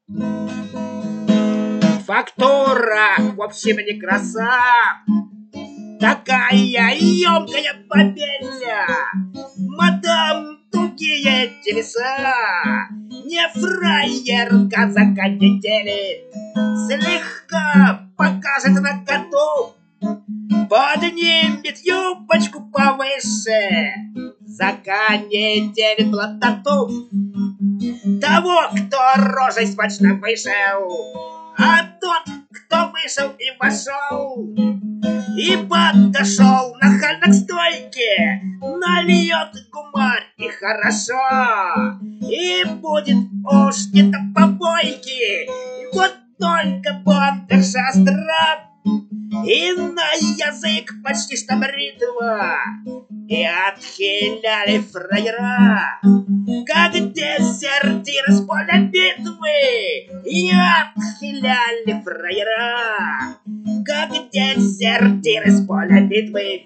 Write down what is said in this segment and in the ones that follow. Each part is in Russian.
Фактура, в общем, не краса. Такая емкая побеля. Мадам, тугие телеса. Не фраерка за недели. Слегка покажет на коту. Поднимет юбочку повыше. За недели платоту. Того, кто рожей смачно вышел. А тот, кто вышел и вошел, и подошел нахально к стойке, нальет гумарь и хорошо, и будет уж не до побойки. И вот только бандерша остра, и на язык почти что бритва, и отхиляли фраера, как дезертир с поля битвы, и отхиляли фраера, как дезертир с поля битвы.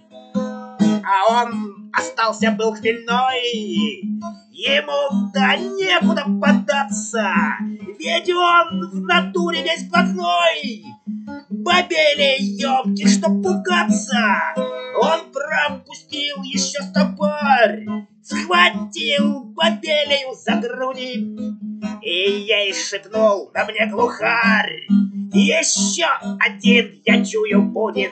А он остался был хмельной, ему да некуда податься, ведь он в натуре весь блатной. Бабелей ёбки, чтоб пугаться, он пропустил еще стопорь, схватил бабелею за груди и ей шепнул на мне глухарь: еще один, я чую, будет.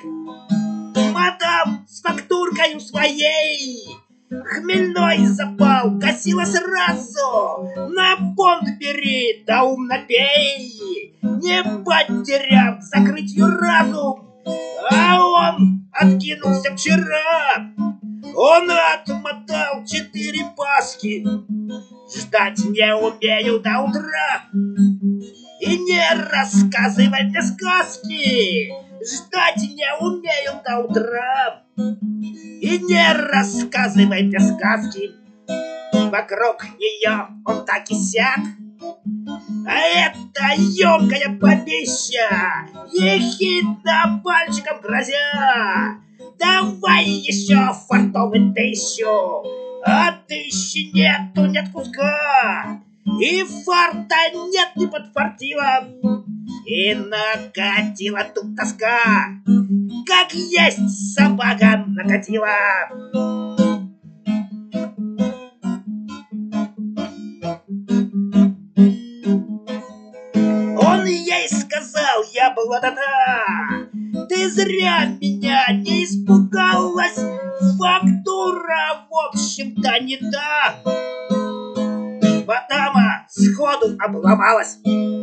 Мадам с фактуркою своей хмельной запал косила сразу. На понт бери, да умно пей, не потеряв закрытью разум. А он откинулся вчера, он отмотал 4 паски. Ждать не умею до утра, и не рассказывай мне сказки. Ждать не умею до утра, и не рассказывай мне сказки. Вокруг нее он так и сяк, а это емкая бабища, ехидно пальчиком грозя: давай еще фартовый 1000, а 1000 нету, нет куска, и фарта нет, не подфартила, и накатила тут тоска, как есть собака накатила. Он ей сказал: я блатота, ты зря меня не испугалась, фактура, в общем-то, не та. Мадама сходу обломалась.